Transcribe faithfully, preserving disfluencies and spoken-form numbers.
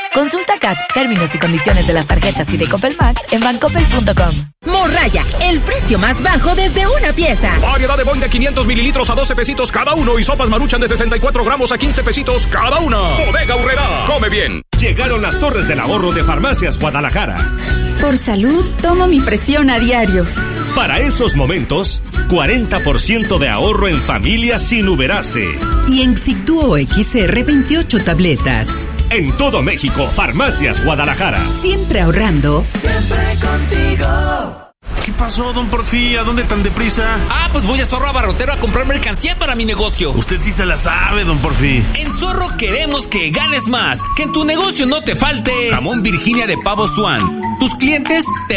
Consulta C A T, términos y condiciones de las tarjetas y de Coppel Max en bancoppel punto com. Morraya, el precio más bajo desde una pieza. Variedad de Boing de quinientos mililitros a doce pesitos cada uno y sopas Maruchan de sesenta y cuatro gramos a quince pesitos cada una. Bodega Aurrerá, come bien. Llegaron las torres del ahorro de Farmacias Guadalajara. Por salud, tomo mi presión a diario. Para esos momentos, cuarenta por ciento de ahorro en familia sin Uberase. Y en Xictuo X R veintiocho tabletas. En todo México, Farmacias Guadalajara. Siempre ahorrando. Siempre contigo. ¿Qué pasó, don Porfi? ¿A dónde tan deprisa? Ah, pues voy a Zorro Abarrotero a comprar mercancía para mi negocio. Usted sí se la sabe, don Porfi. En Zorro queremos que ganes más, que en tu negocio no te falte jamón Virginia de pavo Swan. Tus clientes te